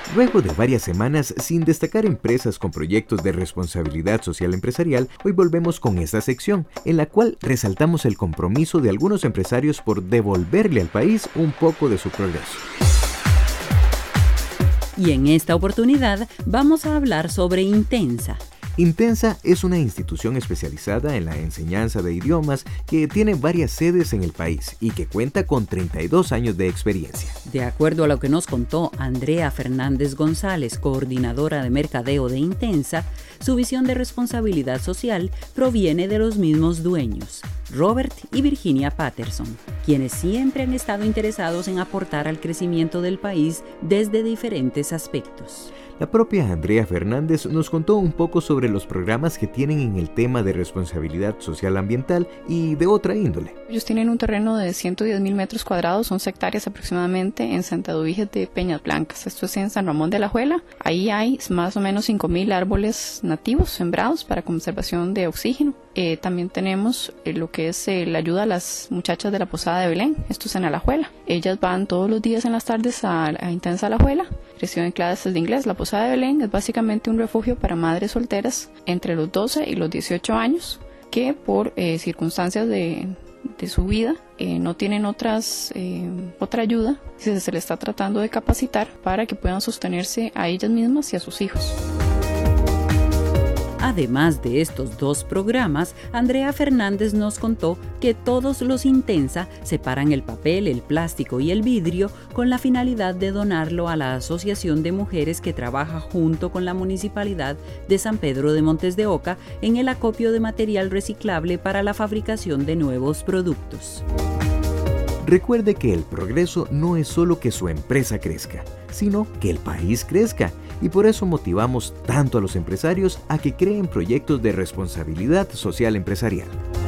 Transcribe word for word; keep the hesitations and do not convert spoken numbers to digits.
Luego de varias semanas sin destacar empresas con proyectos de responsabilidad social empresarial, hoy volvemos con esta sección, en la cual resaltamos el compromiso de algunos empresarios por devolverle al país un poco de su progreso. Y en esta oportunidad vamos a hablar sobre Intensa. Intensa es una institución especializada en la enseñanza de idiomas que tiene varias sedes en el país y que cuenta con treinta y dos años de experiencia. De acuerdo a lo que nos contó Andrea Fernández González, coordinadora de mercadeo de Intensa, su visión de responsabilidad social proviene de los mismos dueños, Robert y Virginia Patterson, quienes siempre han estado interesados en aportar al crecimiento del país desde diferentes aspectos. La propia Andrea Fernández nos contó un poco sobre los programas que tienen en el tema de responsabilidad social ambiental y de otra índole. Ellos tienen un terreno de ciento diez mil metros cuadrados, once hectáreas aproximadamente, en Santa Eduviges de Peñas Blancas. Esto es en San Ramón de la Juela. Ahí hay más o menos cinco mil árboles nativos sembrados para conservación de oxígeno. Eh, también tenemos eh, lo que es eh, la ayuda a las muchachas de la Posada de Belén. Esto es en Alajuela. Ellas van todos los días en las tardes a, a Intensa Alajuela. Reciben clases de inglés. La Posada de Belén es básicamente un refugio para madres solteras entre los doce y los dieciocho años que por eh, circunstancias de, de su vida eh, no tienen otras eh, otra ayuda. Se, se les está tratando de capacitar para que puedan sostenerse a ellas mismas y a sus hijos. Además de estos dos programas, Andrea Fernández nos contó que todos los Intensa separan el papel, el plástico y el vidrio con la finalidad de donarlo a la Asociación de Mujeres que trabaja junto con la Municipalidad de San Pedro de Montes de Oca en el acopio de material reciclable para la fabricación de nuevos productos. Recuerde que el progreso no es solo que su empresa crezca, sino que el país crezca. Y por eso motivamos tanto a los empresarios a que creen proyectos de responsabilidad social empresarial.